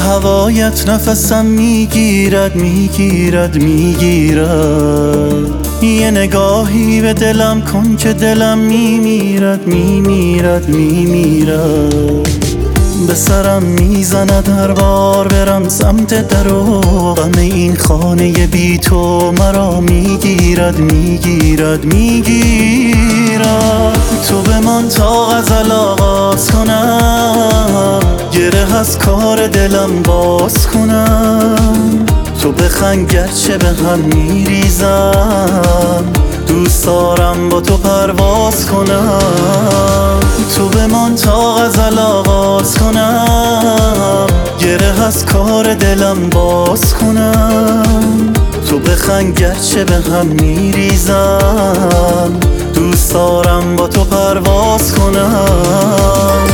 هوایت نفسم میگیرد میگیرد میگیرد. یه نگاهی به دلم کن که دلم میمیرد میمیرد میمیرد. به سرم میزند هر بار برم سمت در و غم این خانه بی تو مرا میگیرد میگیرد میگیرد. تو بمان تا غزل آغاز کنم، گره از کار دلم باز کنم. تو بخند گرچه به هم میریزم، دوست دارم با تو پرواز کنم. تو بمان تا غزل آغاز کنم، گره از کار دلم باز کنم. تو بخند گرچه به هم میریزم، دوست دارم با تو پرواز کنم.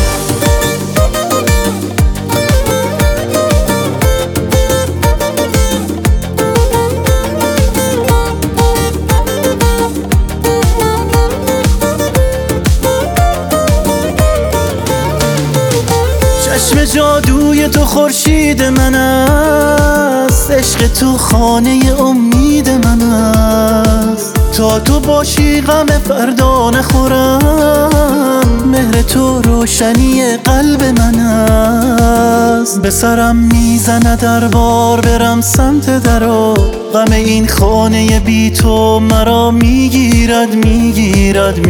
چشم جادوی تو خورشید من است، عشق تو خانه امید من است. تا تو باشی غم فردا نخورم، مهر تو روشنی قلب من است. به سرم میزند هر بار برم سمت در و غم این خانه بی تو مرا میگیرد میگیرد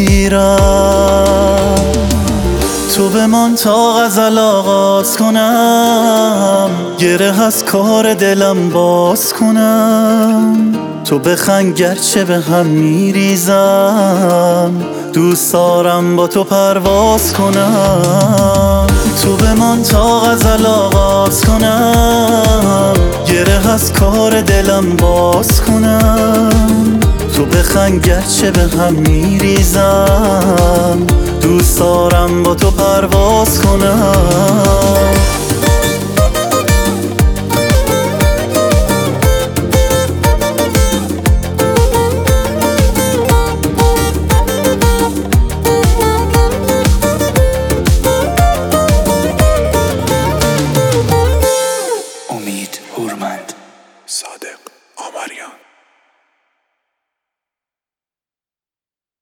میگیرد. تو بمان تا غزل آغاز کنم، گره از کار دلم باز کنم. تو بخند گرچه به هم میریزم، دوست دارم با تو پرواز کنم. تو بمان تا غزل آغاز کنم، گره از کار دلم باز کنم. تو بخند گرچه به هم میریزم، دوست دارم با تو پرواز کنم.